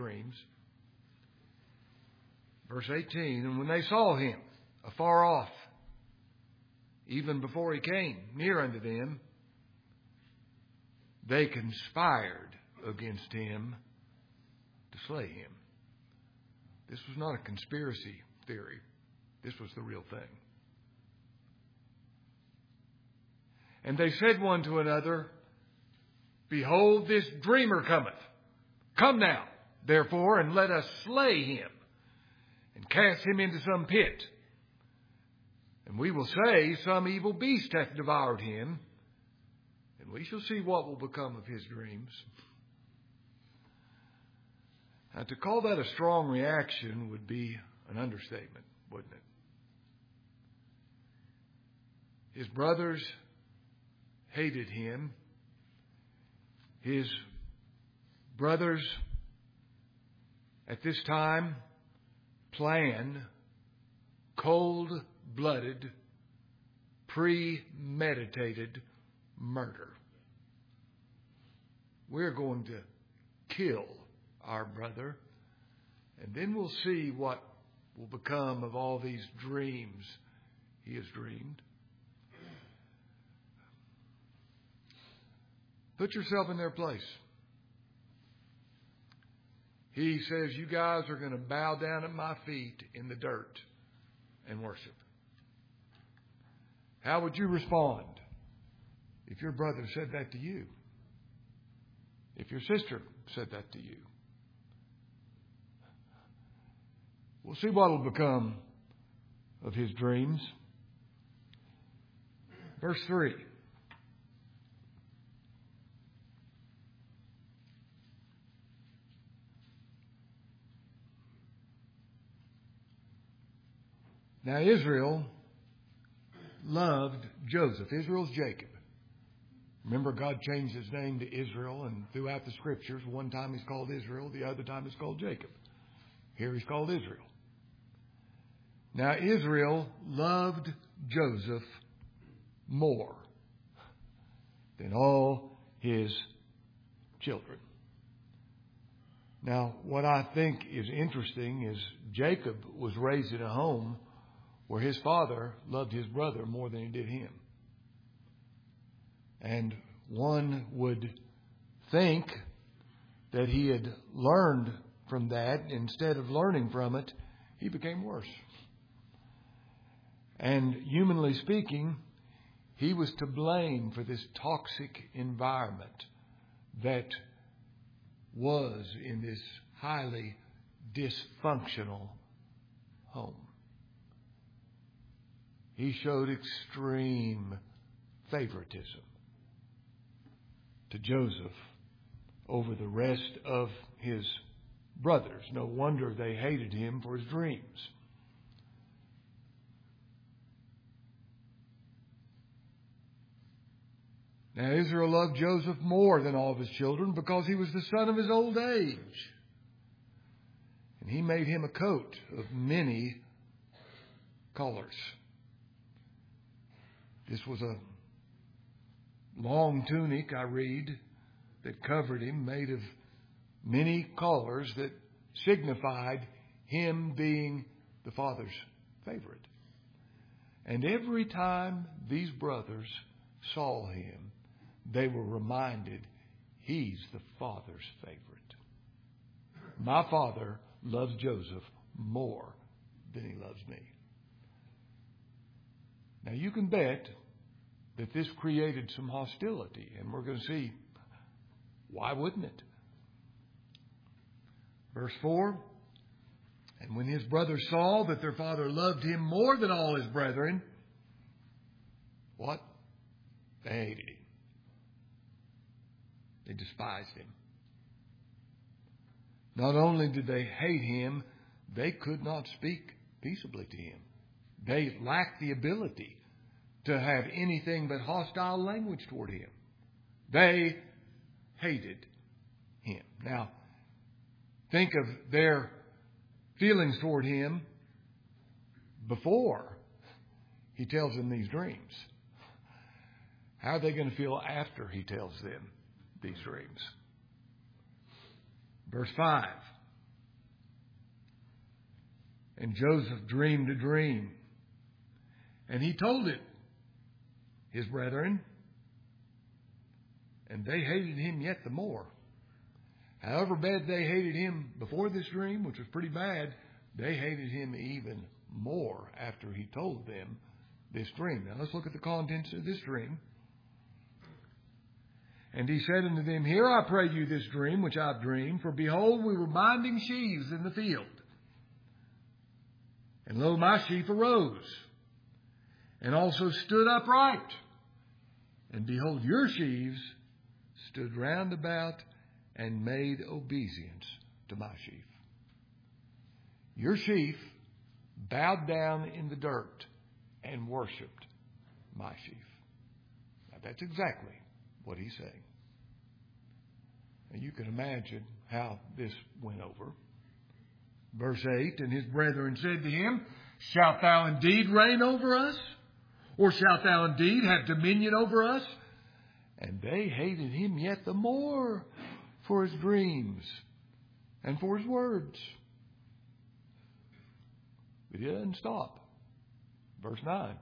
dreams. Verse 18, and when they saw him afar off, even before he came near unto them, they conspired against him to slay him. This was not a conspiracy theory. This was the real thing. And they said one to another, behold, this dreamer cometh. Come now, therefore, and let us slay him, and cast him into some pit. And we will say, some evil beast hath devoured him, and we shall see what will become of his dreams. Now, to call that a strong reaction would be an understatement, wouldn't it? His brothers hated him. His brothers at this time plan cold-blooded, premeditated murder. We're going to kill our brother, and then we'll see what will become of all these dreams he has dreamed. Put yourself in their place. He says, you guys are going to bow down at my feet in the dirt and worship. How would you respond if your brother said that to you? If your sister said that to you? We'll see what will become of his dreams. Verse 3. Now Israel loved Joseph. Israel's Jacob. Remember, God changed his name to Israel, and throughout the Scriptures, one time he's called Israel, the other time he's called Jacob. Here he's called Israel. Now Israel loved Joseph more than all his children. Now, what I think is interesting is Jacob was raised in a home where his father loved his brother more than he did him. And one would think that he had learned from that. Instead of learning from it, he became worse. And humanly speaking, he was to blame for this toxic environment that was in this highly dysfunctional home. He showed extreme favoritism to Joseph over the rest of his brothers. No wonder they hated him for his dreams. Now Israel loved Joseph more than all of his children because he was the son of his old age. And he made him a coat of many colors. This was a long tunic, I read, that covered him, made of many colors that signified him being the father's favorite. And every time these brothers saw him, they were reminded, he's the father's favorite. My father loves Joseph more than he loves me. Now you can bet that this created some hostility, and we're going to see why wouldn't it? Verse 4, and when his brothers saw that their father loved him more than all his brethren, what? They hated him. They despised him. Not only did they hate him, they could not speak peaceably to him. They lacked the ability to have anything but hostile language toward him. They hated him. Now, think of their feelings toward him before he tells them these dreams. How are they going to feel after he tells them these dreams? Verse 5. And Joseph dreamed a dream. And he told it his brethren. And they hated him yet the more. However bad they hated him before this dream, which was pretty bad, they hated him even more after he told them this dream. Now let's look at the contents of this dream. And he said unto them, Hear, I pray you, this dream which I've dreamed. For behold, we were binding sheaves in the field. And lo, my sheaf arose, and also stood upright. And behold, your sheaves stood round about and made obeisance to my sheaf. Your sheaf bowed down in the dirt and worshipped my sheaf. Now that's exactly what he's saying. And you can imagine how this went over. Verse 8, And his brethren said to him, Shalt thou indeed reign over us? Or shalt thou indeed have dominion over us? And they hated him yet the more for his dreams and for his words. But he doesn't stop. Verse 9.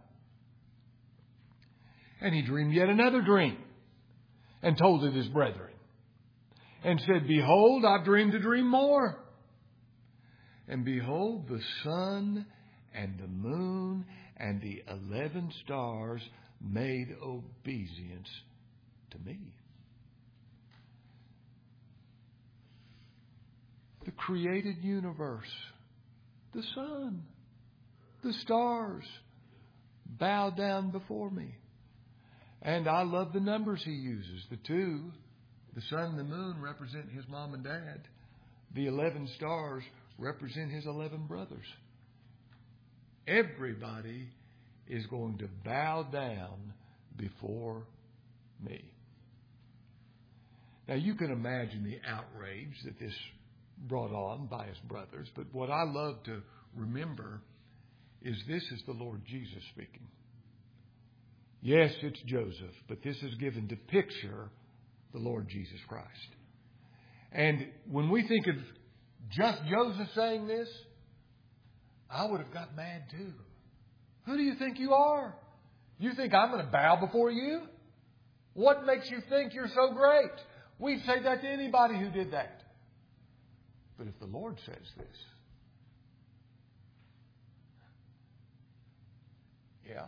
And he dreamed yet another dream, and told it his brethren, and said, Behold, I've dreamed a dream more. And behold, the sun and the moon and the 11 stars made obeisance to me. The created universe, the sun, the stars, bow down before me. And I love the numbers he uses. The 2, the sun and the moon, represent his mom and dad. The 11 stars represent his 11 brothers. Everybody is going to bow down before me. Now you can imagine the outrage that this brought on by his brothers. But what I love to remember is this is the Lord Jesus speaking. Yes, it's Joseph, but this is given to picture the Lord Jesus Christ. And when we think of just Joseph saying this, I would have got mad too. Who do you think you are? You think I'm going to bow before you? What makes you think you're so great? We'd say that to anybody who did that. But if the Lord says this, yeah.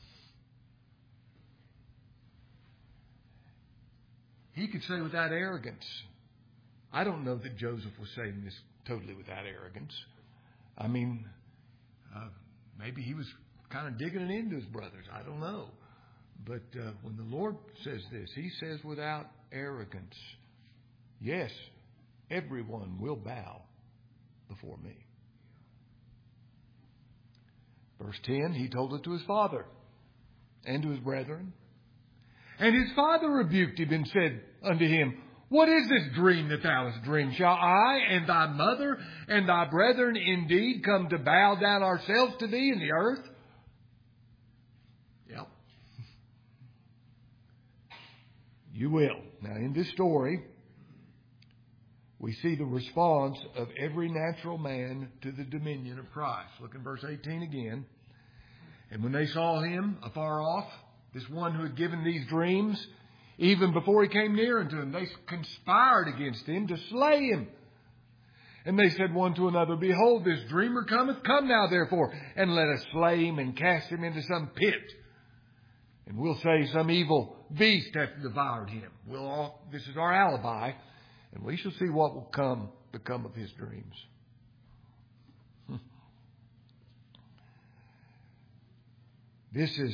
He could say without arrogance. I don't know that Joseph was saying this totally without arrogance. I mean, maybe he was kind of digging it into his brothers. I don't know. But when the Lord says this, he says without arrogance, yes, everyone will bow before me. Verse 10, he told it to his father and to his brethren. And his father rebuked him and said unto him, What is this dream that thou hast dreamed? Shall I and thy mother and thy brethren indeed come to bow down ourselves to thee in the earth? Yep. You will. Now in this story, we see the response of every natural man to the dominion of Christ. Look in verse 18 again. And when they saw him afar off, this one who had given these dreams, even before he came near unto them, they conspired against him to slay him. And they said one to another, Behold, this dreamer cometh. Come now, therefore, and let us slay him and cast him into some pit. And we'll say some evil beast hath devoured him. This is our alibi. And we shall see what will become of his dreams. This is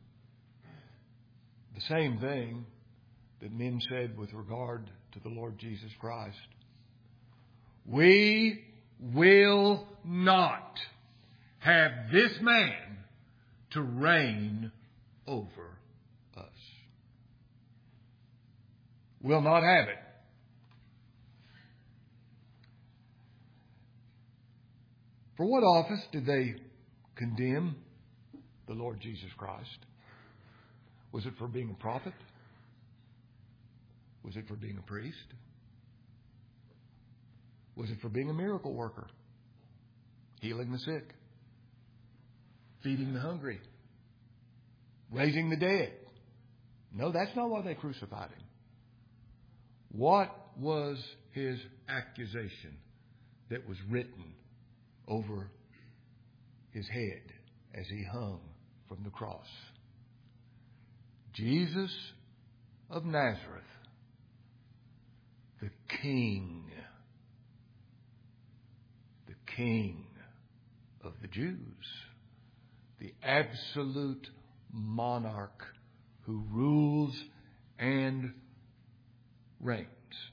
the same thing that men said with regard to the Lord Jesus Christ. We will not have this man to reign over us. Will not have it. For what office did they condemn the Lord Jesus Christ? Was it for being a prophet? Was it for being a priest? Was it for being a miracle worker? healing the sick, feeding the hungry, raising the dead. No, that's not why they crucified him. What was his accusation that was written over his head as he hung from the cross? Jesus of Nazareth, the King of the Jews, the absolute monarch who rules and reigns.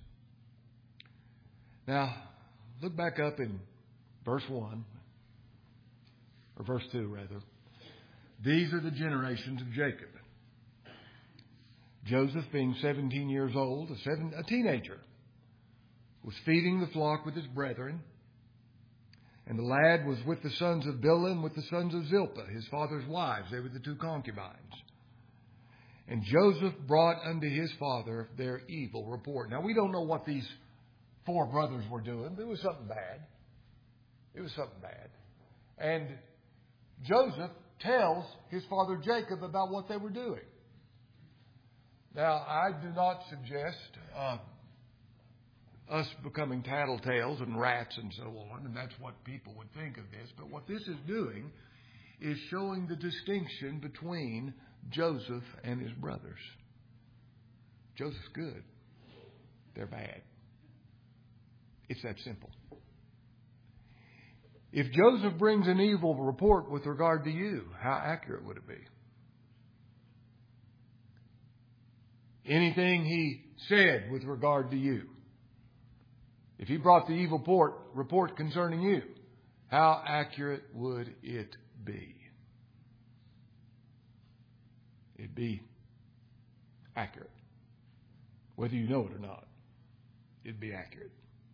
Now, look back up in verse 1, or verse 2 rather. These are the generations of Jacob. Joseph, being 17 years old, a teenager, was feeding the flock with his brethren. And the lad was with the sons of Bilhah and with the sons of Zilpah, his father's wives. They were the two concubines. And Joseph brought unto his father their evil report. Now, we don't know what these four brothers were doing, but it was something bad. It was something bad. And Joseph tells his father Jacob about what they were doing. Now, I do not suggest us becoming tattletales and rats and so on, and that's what people would think of this. But what this is doing is showing the distinction between Joseph and his brothers. Joseph's good. They're bad. It's that simple. If Joseph brings an evil report with regard to you, how accurate would it be? Anything he said with regard to you, if he brought the evil report concerning you, how accurate would it be? It'd be accurate. Whether you know it or not, it'd be accurate.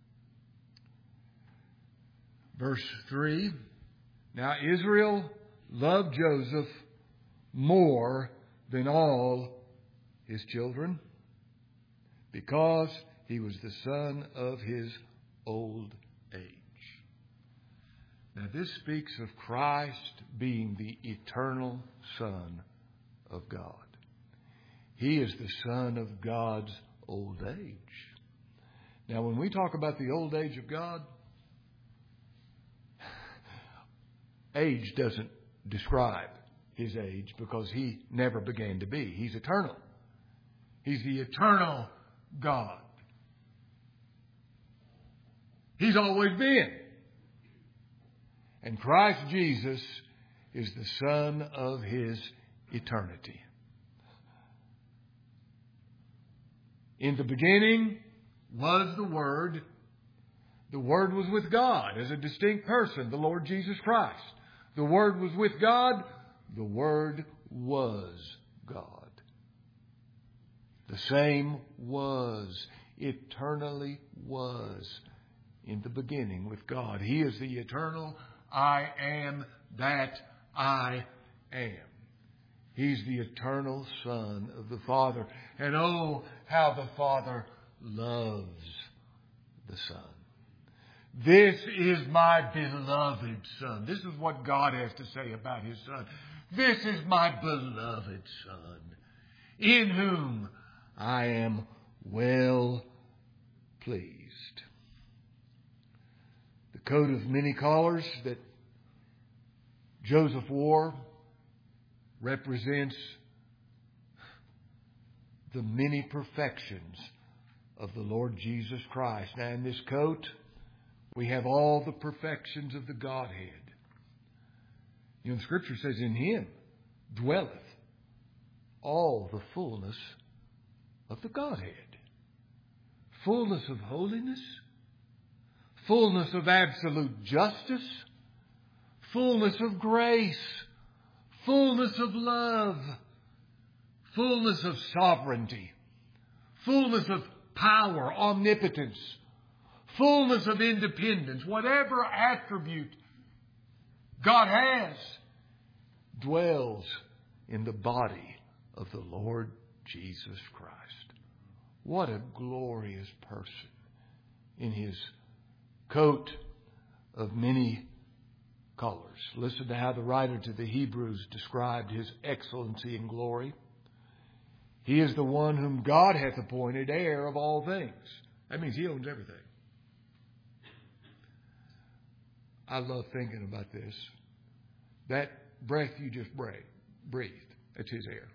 Verse 3, now Israel loved Joseph more than all his children, because he was the son of his old age. Now this speaks of Christ being the eternal Son of God. He is the Son of God's old age. Now when we talk about the old age of God, age doesn't describe his age because he never began to be. He's eternal. He's the eternal God. He's always been. And Christ Jesus is the Son of his eternity. In the beginning was the Word. The Word was with God as a distinct person, the Lord Jesus Christ. The Word was with God. The Word was God. The same was, eternally was, in the beginning with God. He is the eternal I am that I am. He's the eternal Son of the Father. And oh, how the Father loves the Son. This is my beloved Son. This is what God has to say about His Son. This is my beloved Son, in whom I am well pleased. The coat of many colors that Joseph wore represents the many perfections of the Lord Jesus Christ. Now in this coat, we have all the perfections of the Godhead. You know, the Scripture says, in Him dwelleth all the fullness of the Godhead. Fullness of holiness, fullness of absolute justice, fullness of grace, fullness of love, fullness of sovereignty, fullness of power, omnipotence, fullness of independence. Whatever attribute God has dwells in the body of the Lord Jesus Christ. What a glorious person in His coat of many colors. Listen to how the writer to the Hebrews described His excellency and glory. He is the one whom God hath appointed heir of all things. That means He owns everything. I love thinking about this. That breath you just breathed, that's His air.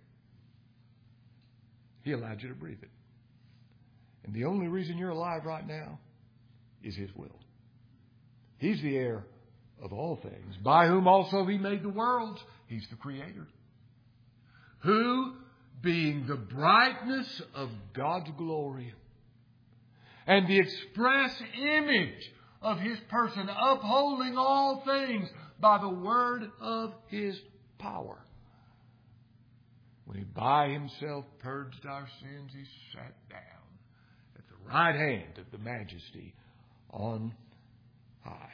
He allowed you to breathe it. And the only reason you're alive right now is His will. He's the heir of all things, by whom also He made the worlds. He's the Creator. Who, being the brightness of God's glory and the express image of His person, upholding all things by the word of His power. When He by Himself purged our sins, He sat down at the right hand of the Majesty on high.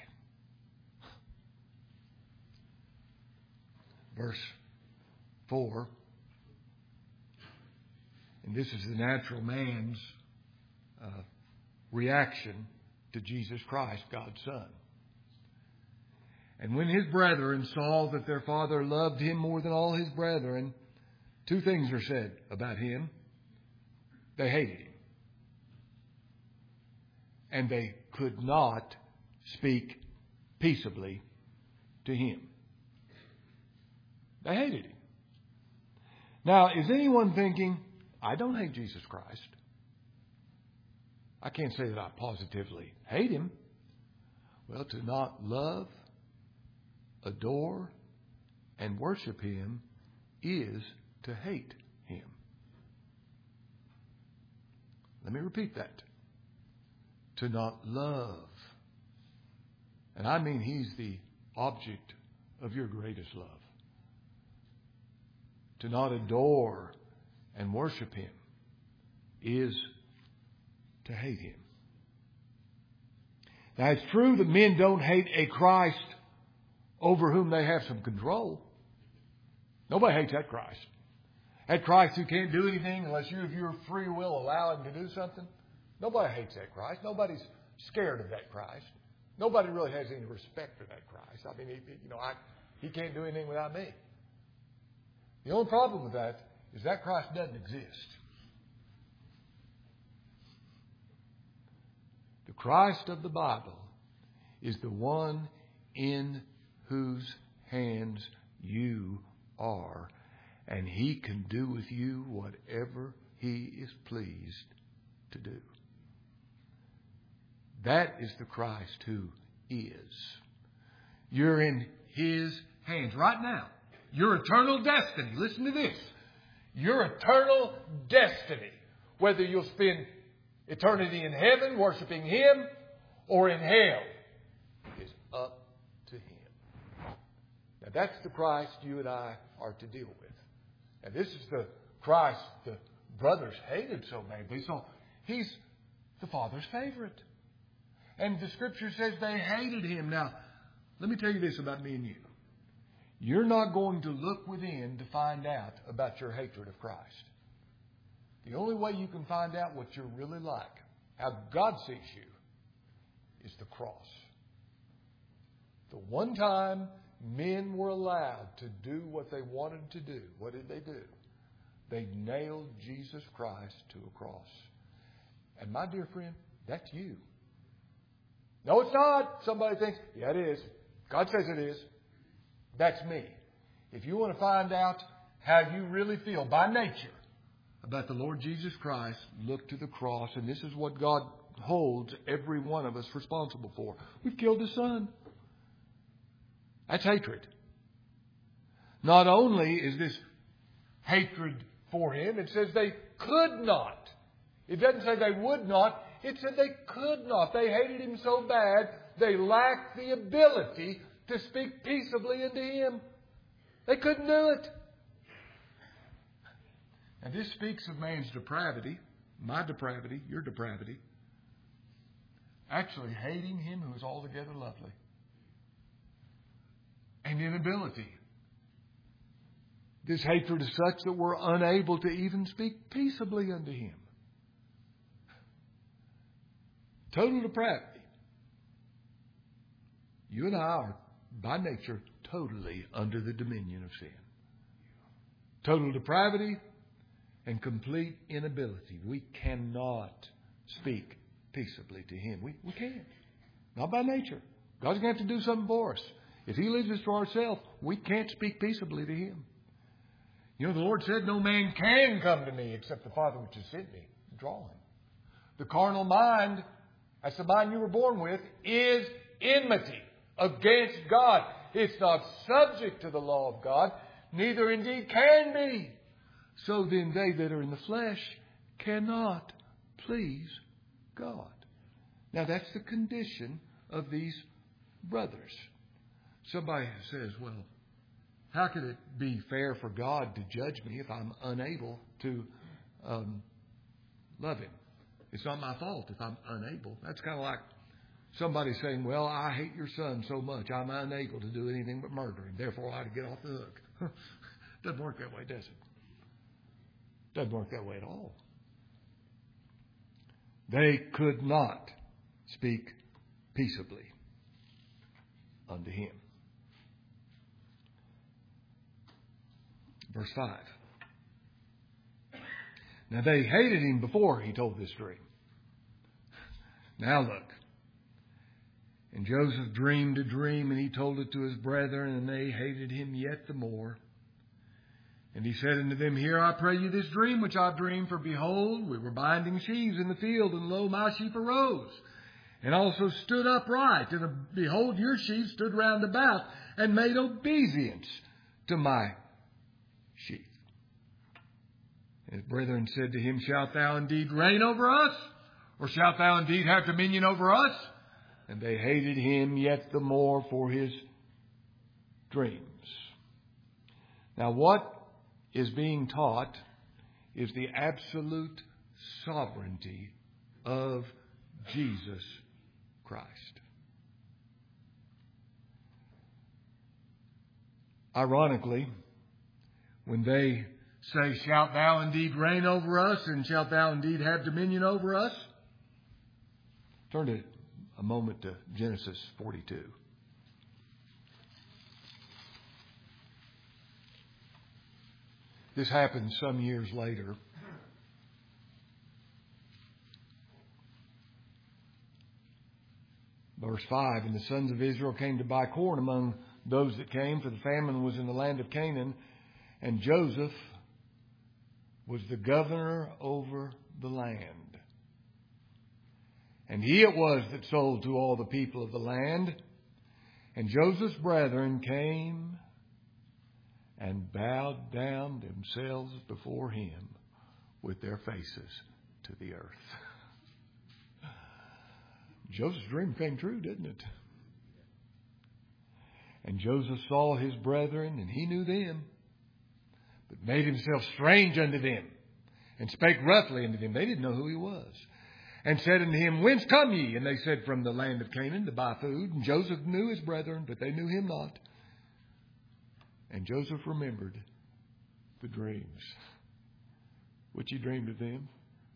Verse 4. And this is the natural man's reaction to Jesus Christ, God's Son. And when His brethren saw that their father loved Him more than all His brethren, two things are said about Him. They hated Him. And they could not speak peaceably to Him. They hated Him. Now, is anyone thinking, I don't hate Jesus Christ? I can't say that I positively hate Him. Well, to not love, adore, and worship Him is to hate Him. Let me repeat that. To not love. And I mean He's the object of your greatest love. To not adore and worship Him is to hate Him. Now, it's true that men don't hate a Christ over whom they have some control. Nobody hates that Christ. That Christ who can't do anything unless you, of your free will, allow Him to do something. Nobody hates that Christ. Nobody's scared of that Christ. Nobody really has any respect for that Christ. I mean, He can't do anything without me. The only problem with that is that Christ doesn't exist. The Christ of the Bible is the one in whose hands you are, and He can do with you whatever He is pleased to do. That is the Christ who is. You're in His hands right now. Your eternal destiny, listen to this. Your eternal destiny, whether you'll spend eternity in heaven worshiping Him or in hell, is up to Him. Now that's the Christ you and I are to deal with. And this is the Christ the brothers hated so badly. So He's the Father's favorite. And the Scripture says they hated Him. Now, let me tell you this about me and you. You're not going to look within to find out about your hatred of Christ. The only way you can find out what you're really like, how God sees you, is the cross. The one time men were allowed to do what they wanted to do, what did they do? They nailed Jesus Christ to a cross. And my dear friend, that's you. No, it's not. Somebody thinks, yeah, it is. God says it is. That's me. If you want to find out how you really feel by nature about the Lord Jesus Christ, look to the cross. And this is what God holds every one of us responsible for. We've killed His Son. That's hatred. Not only is this hatred for Him, it says they could not. It doesn't say they would not. It said they could not. They hated Him so bad, they lacked the ability to speak peaceably unto Him. They couldn't do it. And this speaks of man's depravity, my depravity, your depravity, actually hating Him who is altogether lovely. And inability. This hatred is such that we're unable to even speak peaceably unto Him. Total depravity. You and I are by nature, totally under the dominion of sin. Total depravity and complete inability. We cannot speak peaceably to Him. We can't. Not by nature. God's going to have to do something for us. If He leaves us to ourselves, we can't speak peaceably to Him. You know, the Lord said, no man can come to me except the Father which has sent me. Draw him. The carnal mind, that's the mind you were born with, is enmity against God. It's not subject to the law of God, neither indeed can be. So then they that are in the flesh cannot please God. Now that's the condition of these brothers. Somebody says, well, how could it be fair for God to judge me if I'm unable to love Him? It's not my fault if I'm unable. That's kind of like somebody saying, well, I hate your son so much I'm unable to do anything but murder him. Therefore, I ought to get off the hook. Doesn't work that way, does it? Doesn't work that way at all. They could not speak peaceably unto Him. Verse 5. Now they hated Him before He told this dream. Now look. And Joseph dreamed a dream, and he told it to his brethren, and they hated him yet the more. And he said unto them, Hear, I pray you, this dream which I dreamed, for behold, we were binding sheaves in the field, and lo, my sheep arose, and also stood upright, and behold, your sheep stood round about, and made obeisance to my sheep. His brethren said to him, Shalt thou indeed reign over us? Or shalt thou indeed have dominion over us? And they hated him yet the more for his dreams. Now what is being taught is the absolute sovereignty of Jesus Christ. Ironically, when they say, Shalt thou indeed reign over us, and shalt thou indeed have dominion over us? Turn to a moment to Genesis 42. This happened some years later. Verse 5, And the sons of Israel came to buy corn among those that came, for the famine was in the land of Canaan, and Joseph was the governor over the land. And he it was that sold to all the people of the land. And Joseph's brethren came and bowed down themselves before him with their faces to the earth. Joseph's dream came true, didn't it? And Joseph saw his brethren, and he knew them, but made himself strange unto them, and spake roughly unto them. They didn't know who he was. And said unto him, Whence come ye? And they said, From the land of Canaan, to buy food. And Joseph knew his brethren, but they knew him not. And Joseph remembered the dreams which he dreamed of them.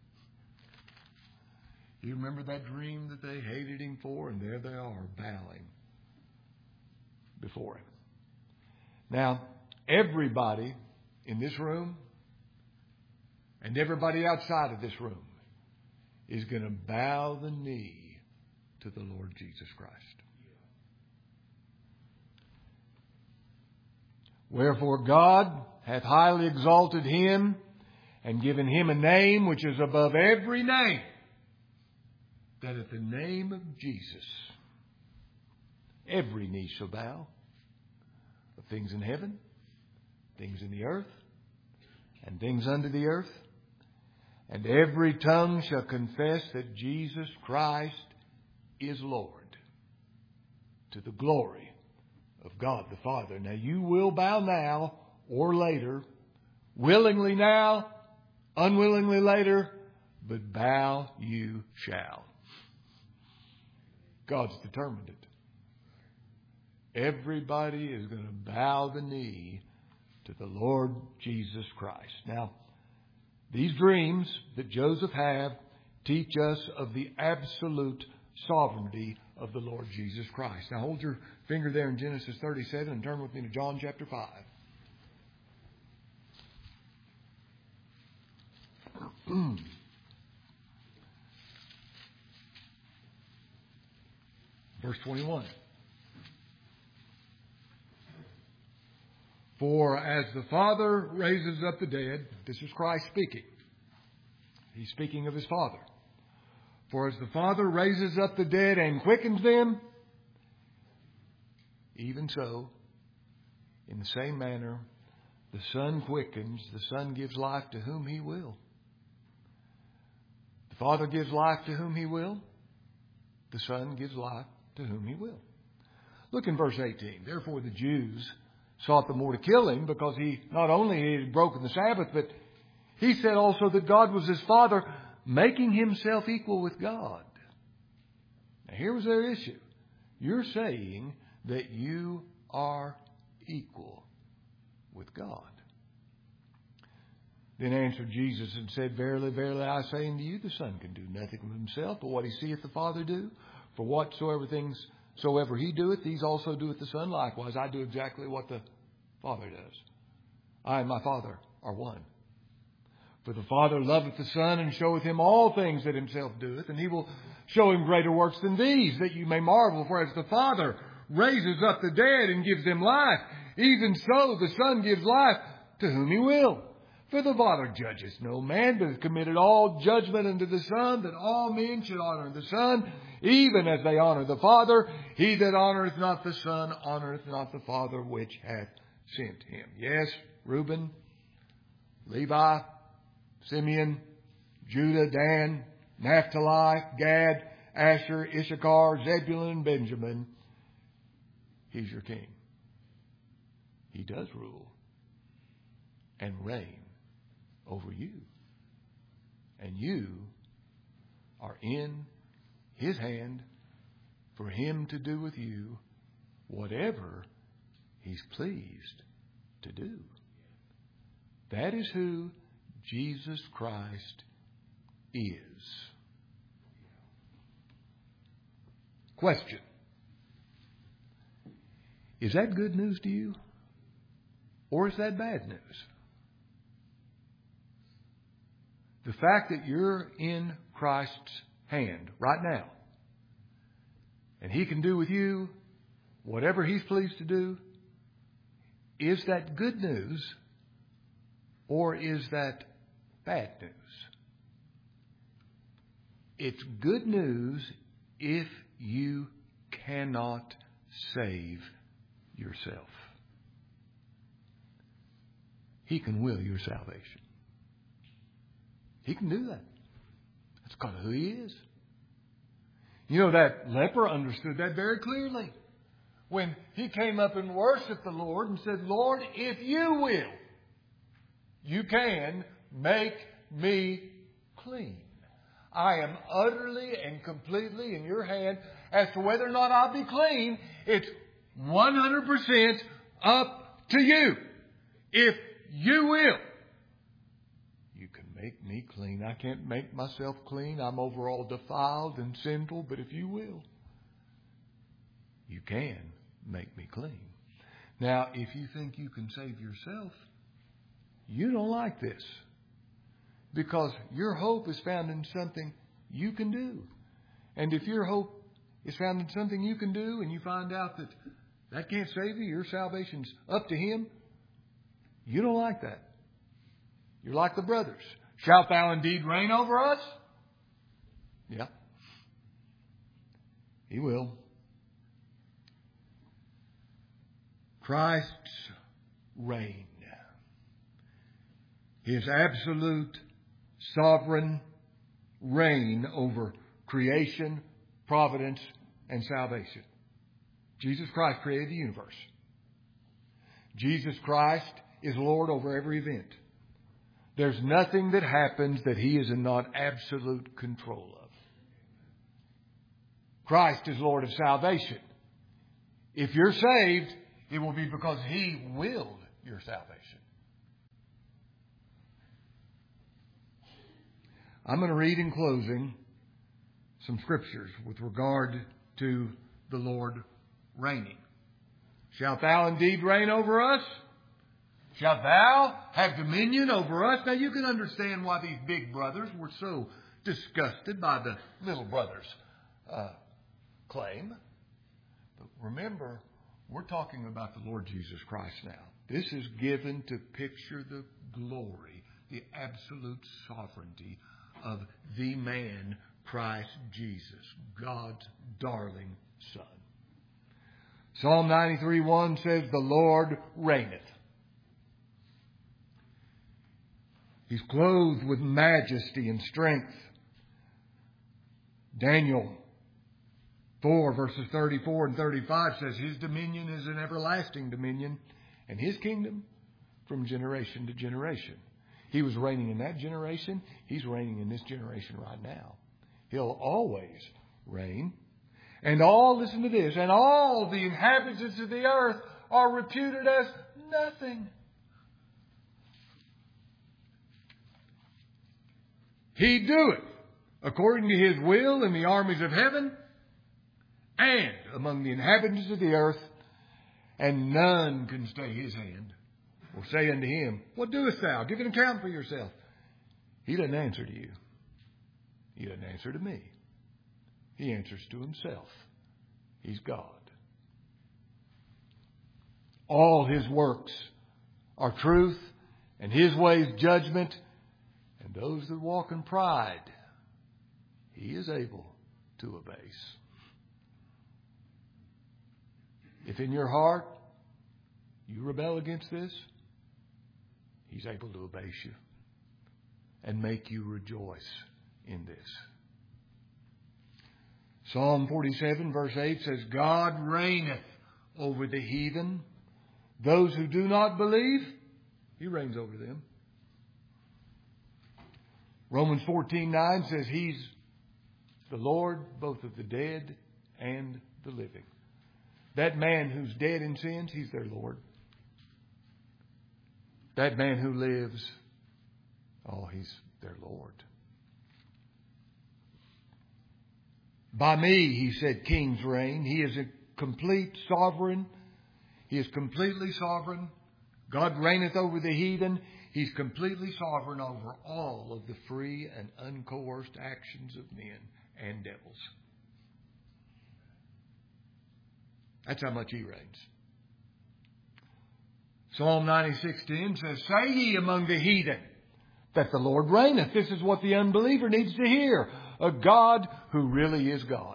You remember that dream that they hated him for? And there they are, bowing before him. Now, everybody in this room and everybody outside of this room is going to bow the knee to the Lord Jesus Christ. Wherefore God hath highly exalted him and given him a name which is above every name, that at the name of Jesus every knee shall bow, of things in heaven, things in the earth, and things under the earth. And every tongue shall confess that Jesus Christ is Lord, to the glory of God the Father. Now you will bow now or later, willingly now, unwillingly later, but bow you shall. God's determined it. Everybody is going to bow the knee to the Lord Jesus Christ. Now, these dreams that Joseph had teach us of the absolute sovereignty of the Lord Jesus Christ. Now hold your finger there in Genesis 37 and turn with me to John chapter 5. Verse 21. For as the Father raises up the dead, this is Christ speaking. He's speaking of His Father. For as the Father raises up the dead and quickens them, even so, in the same manner, the Son quickens, the Son gives life to whom He will. The Father gives life to whom He will. The Son gives life to whom He will. Look in verse 18. Therefore the Jews sought the more to kill Him, because He not only had broken the Sabbath, but He said also that God was His Father, making Himself equal with God. Now here was their issue. You're saying that you are equal with God. Then answered Jesus and said, Verily, verily, I say unto you, the Son can do nothing of Himself, but what He seeth the Father do. For whatsoever things soever He doeth, these also doeth the Son likewise. I do exactly what the Father does. I and my Father are one. For the Father loveth the Son, and showeth Him all things that Himself doeth, and He will show Him greater works than these, that you may marvel. For as the Father raises up the dead and gives them life, even so the Son gives life to whom He will. For the Father judges no man, but hath committed all judgment unto the Son, that all men should honor the Son, even as they honor the Father. He that honoreth not the Son honoreth not the Father which hath sent Him. Yes, Reuben, Levi, Simeon, Judah, Dan, Naphtali, Gad, Asher, Issachar, Zebulun, and Benjamin. He's your king. He does rule and reign over you. And you are in His hand for Him to do with you whatever He's pleased to do. That is who Jesus Christ is. Question. Is that good news to you? Or is that bad news? The fact that you're in Christ's hand right now, and He can do with you whatever He's pleased to do, is that good news or is that bad news? It's good news if you cannot save yourself. He can will your salvation. He can do that. That's kind of who He is. You know, that leper understood that very clearly. When he came up and worshiped the Lord and said, Lord, if you will, you can make me clean. I am utterly and completely in your hand as to whether or not I'll be clean. It's 100% up to you. If you will, you can make me clean. I can't make myself clean. I'm overall defiled and sinful, but if you will, you can make me clean. Now, if you think you can save yourself, you don't like this. Because your hope is found in something you can do. And if your hope is found in something you can do and you find out that that can't save you, your salvation's up to Him, you don't like that. You're like the brothers. Shalt thou indeed reign over us? Yeah. He will. Christ's reign. His absolute sovereign reign over creation, providence, and salvation. Jesus Christ created the universe. Jesus Christ is Lord over every event. There's nothing that happens that He is in not absolute control of. Christ is Lord of salvation. If you're saved, it will be because He willed your salvation. I'm going to read in closing some scriptures with regard to the Lord reigning. Shalt thou indeed reign over us? Shalt thou have dominion over us? Now you can understand why these big brothers were so disgusted by the little brother's claim. But remember, we're talking about the Lord Jesus Christ now. This is given to picture the glory, the absolute sovereignty of the man, Christ Jesus, God's darling Son. Psalm 93:1 says, the Lord reigneth. He's clothed with majesty and strength. Daniel 4 verses 34 and 35 says, His dominion is an everlasting dominion, and His kingdom from generation to generation. He was reigning in that generation. He's reigning in this generation right now. He'll always reign. And listen to this, and all the inhabitants of the earth are reputed as nothing. He doeth according to His will in the armies of heaven and among the inhabitants of the earth, and none can stay His hand or say unto Him, what doest thou? Give an account for yourself. He doesn't answer to you. He doesn't answer to me. He answers to Himself. He's God. All His works are truth, and His ways judgment, and those that walk in pride, He is able to abase. If in your heart you rebel against this, He's able to abase you and make you rejoice in this. Psalm 47 verse 8 says, God reigneth over the heathen. Those who do not believe, He reigns over them. Romans 14:9 says He's the Lord both of the dead and the living. That man who's dead in sins, He's their Lord. That man who lives, He's their Lord. By me, He said, kings reign. He is a complete sovereign. He is completely sovereign. God reigneth over the heathen. He's completely sovereign over all of the free and uncoerced actions of men and devils. That's how much He reigns. Psalm 96:10 says, say ye among the heathen that the Lord reigneth. This is what the unbeliever needs to hear. A God who really is God.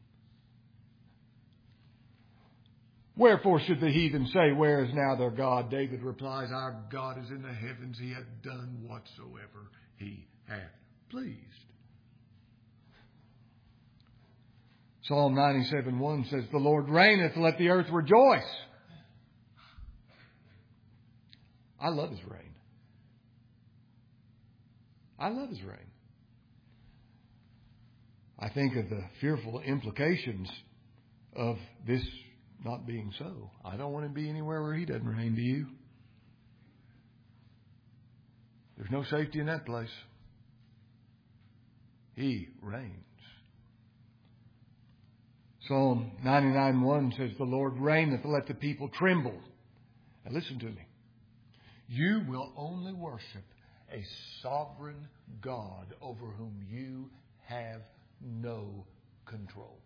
Wherefore should the heathen say, where is now their God? David replies, our God is in the heavens. He hath done whatsoever He hath pleased. Psalm 97:1 says, the Lord reigneth, let the earth rejoice. I love His reign. I love His reign. I think of the fearful implications of this not being so. I don't want to be anywhere where He doesn't reign, do you? There's no safety in that place. He reigns. Psalm 99:1 says, the Lord reigneth, let the people tremble. Now listen to me. You will only worship a sovereign God over whom you have no control.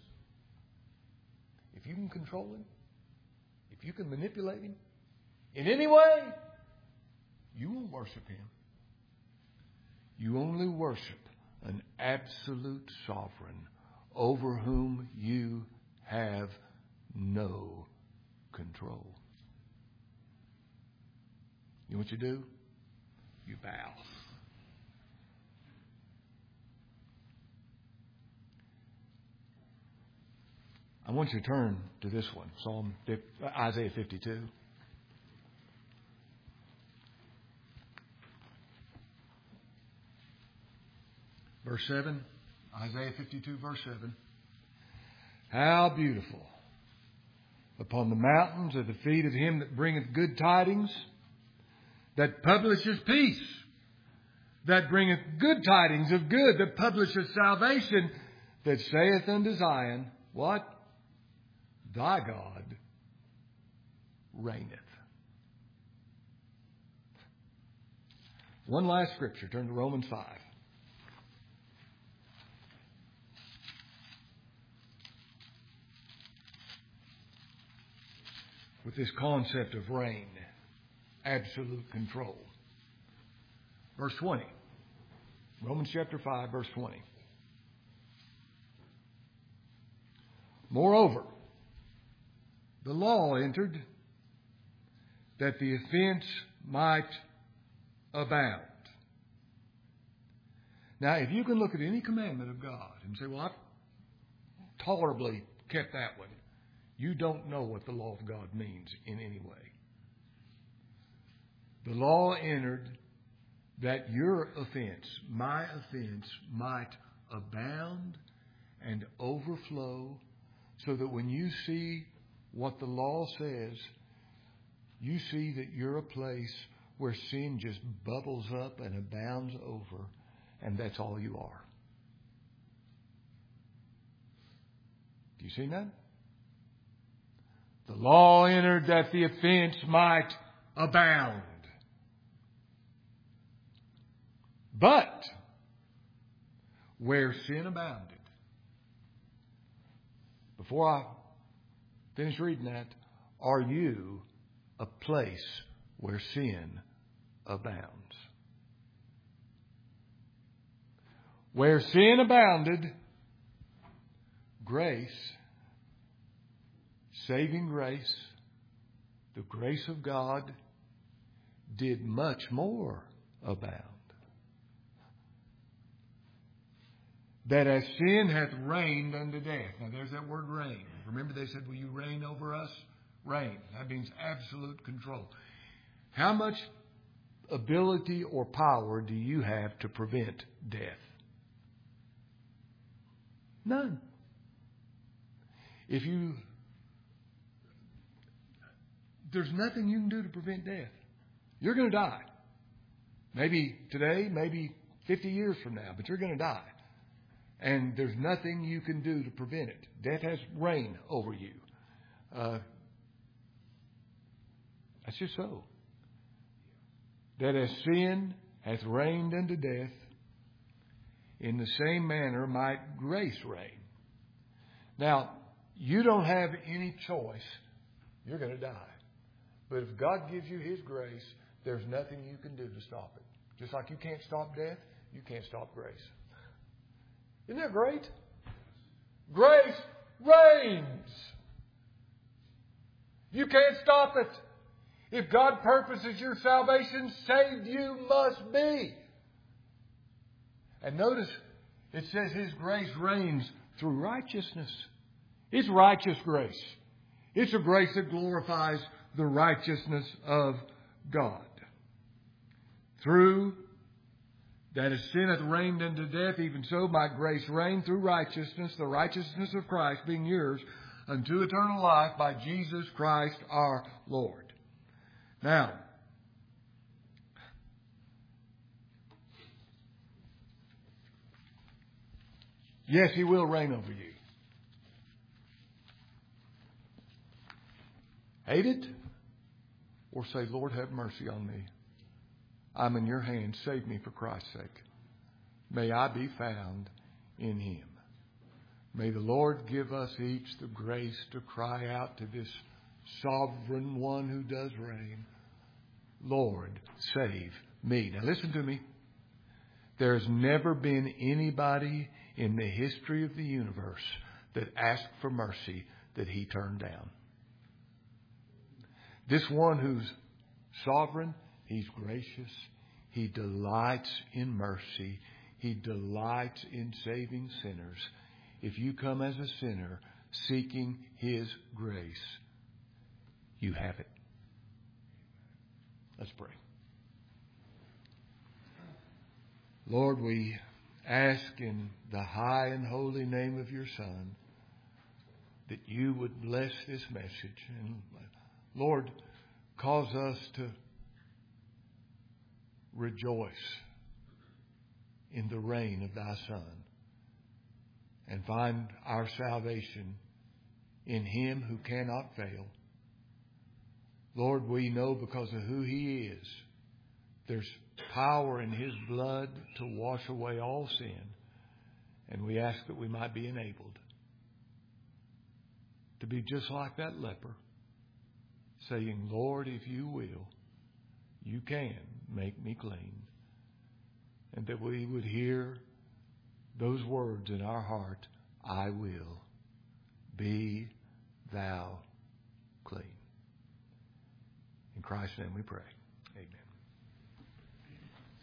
If you can control Him, if you can manipulate Him in any way, you won't worship Him. You only worship an absolute sovereign over whom you have no control. You know what you do? You bow. I want you to turn to this one, Isaiah 52. Verse 7. Isaiah 52, verse 7. How beautiful upon the mountains are the feet of him that bringeth good tidings, that publisheth peace, that bringeth good tidings of good, that publisheth salvation, that saith unto Zion, what? Thy God reigneth. One last scripture. Turn to Romans 5. With this concept of reign, absolute control. Verse 20. Romans chapter 5, verse 20. Moreover, the law entered that the offense might abound. Now, if you can look at any commandment of God and say, well, I've tolerably kept that one, you don't know what the law of God means in any way. The law entered that your offense, my offense, might abound and overflow, so that when you see what the law says, you see that you're a place where sin just bubbles up and abounds over, and that's all you are. Do you see that? The law entered that the offense might abound. But where sin abounded. Before I finish reading that, are you a place where sin abounds? Where sin abounded, grace, saving grace, the grace of God, did much more abound. That as sin hath reigned unto death. Now there's that word reign. Remember they said, will you reign over us? Reign. That means absolute control. How much ability or power do you have to prevent death? None. There's nothing you can do to prevent death. You're going to die. Maybe today, maybe 50 years from now, but you're going to die. And there's nothing you can do to prevent it. Death has reign over you. That's just so. That as sin hath reigned unto death, in the same manner might grace reign. Now, you don't have any choice. You're going to die. But if God gives you His grace, there's nothing you can do to stop it. Just like you can't stop death, you can't stop grace. Isn't that great? Grace reigns. You can't stop it. If God purposes your salvation, saved you must be. And notice, it says His grace reigns through righteousness. It's righteous grace. It's a grace that glorifies the righteousness of God. Through that as sin hath reigned unto death, even so might grace reign through righteousness, the righteousness of Christ being yours, unto eternal life by Jesus Christ our Lord. Now, yes, He will reign over you. Hate it? Or say, Lord, have mercy on me. I'm in your hands. Save me for Christ's sake. May I be found in Him. May the Lord give us each the grace to cry out to this sovereign one who does reign, Lord, save me. Now listen to me. There's never been anybody in the history of the universe that asked for mercy that He turned down. This one who's sovereign, He's gracious. He delights in mercy. He delights in saving sinners. If you come as a sinner seeking His grace, you have it. Let's pray. Lord, we ask in the high and holy name of your Son that you would bless this message. And Lord, cause us to rejoice in the reign of thy Son and find our salvation in Him who cannot fail. Lord, we know because of who He is, there's power in His blood to wash away all sin. And we ask that we might be enabled to be just like that leper, saying, Lord, if you will, you can make me clean. And that we would hear those words in our heart, I will, be thou clean. In Christ's name we pray.